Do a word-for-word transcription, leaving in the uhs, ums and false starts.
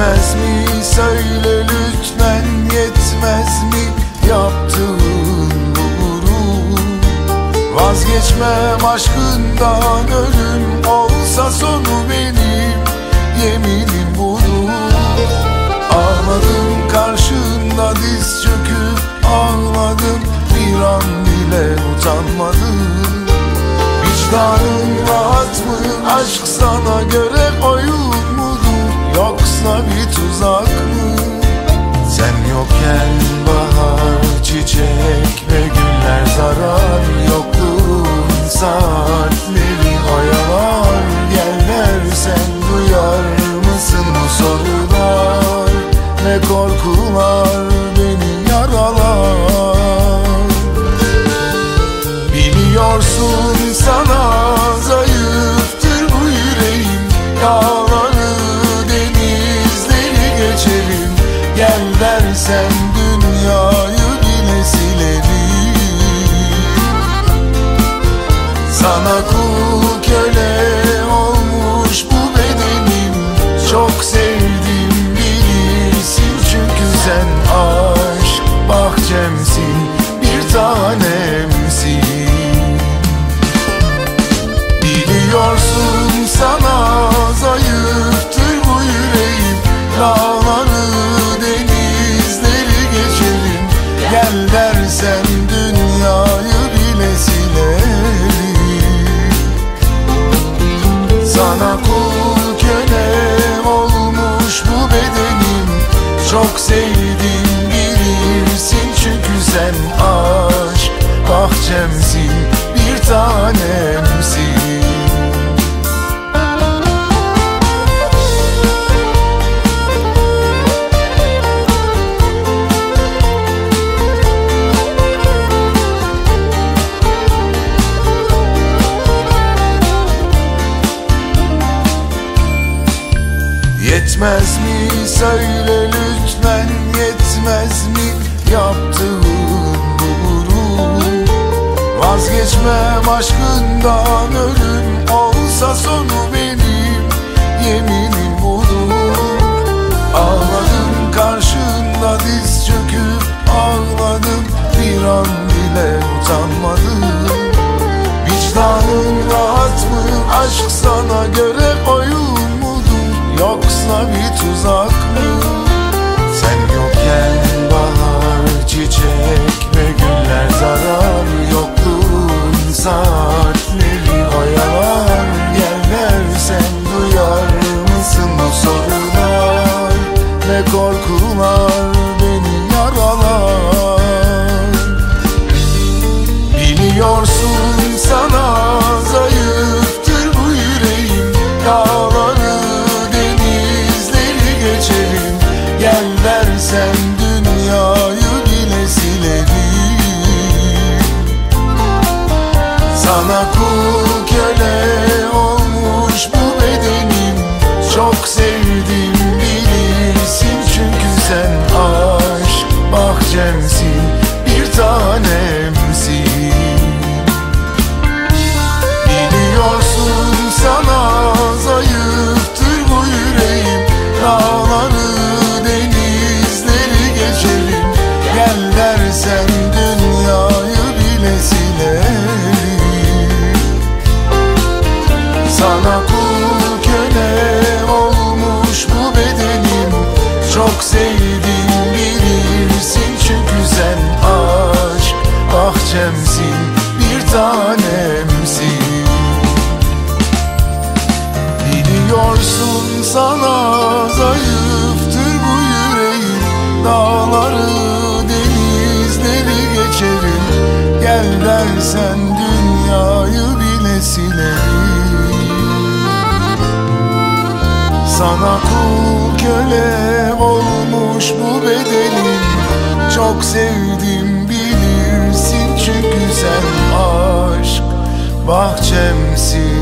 Yetmez mi söyle lütfen, yetmez mi yaptığın bu gurur? Vazgeçmem aşkından, ölüm olsa sonu benim, yeminim budur. Ağladım karşında diz çöküp ağladım, bir an bile utanmadım. Vicdanın rahat mı? Aşk sana göre oyun mudur, yoksa bir tuzak mı? Sen yokken bahar, çiçek ve güller zarar. Yokluğun saatleri oyalar. Gel dersen duyar mısın bu sorular? Ne korkular beni yaralar. Biliyorsun sana zayıftır bu yüreğim. Dağları denizleri geçerim. Gel dersen dünyayı bile silerim. Sana kul köle olmuş bu bedenim. Çok sevdim bilirsin, çünkü sen aşk bahçemsin, bir tanemsin. Biliyorsun sana zayıftır bu yüreğim. Dağları denizleri geçerim. Gel dersen dünyayı bile silerim. Sana kul köle olmuş bu bedenim. Çok sevdim bilirsin, çünkü sen aşk bahçemsin, bir tanemsin. Yetmez mi söyle lütfen, yetmez mi yaptığın bu gurur? Vazgeçmem aşkından, ölüm olsa sonu benim, yeminim budur. Ağladım karşında diz çöküp ağladım, bir an bile utanmadım. Vicdanın rahat mı? Aşk sana göre oyun mudur, yoksa bir tuzak mı? Sen yokken bahar, çiçek ve güller zarar. Yokluğun saatleri oyalar. Gel dersen duyar mısın bu sorular? Ne korkular beni yaralar. Biliyorsun sana zayıftır bu yüreğim. Dağları denizleri geçerim. Gel dersen dünyayı bile silerim. Sana kul köle olmuş bu bedenim. Çok sevdim bilirsin, çünkü sen aşk bahçemsin, bir tanemsin. Biliyorsun sana zayıftır bu yüreğim. Dağları denizleri geçerim. Gel dersen dünyayı bile silerim. Sana kul köle olmuş bu bedenim. Çok sevdim bilirsin, çünkü sen aşk bahçemsin, bir tanemsin. Biliyorsun sana zayıftır bu yüreğim. Dağları denizleri geçerim. Gel dersen dünyayı bile silerim. Sana kul köle olmuş bu bedenim. Çok sevdim bilirsin, çünkü sen aşk bahçemsin,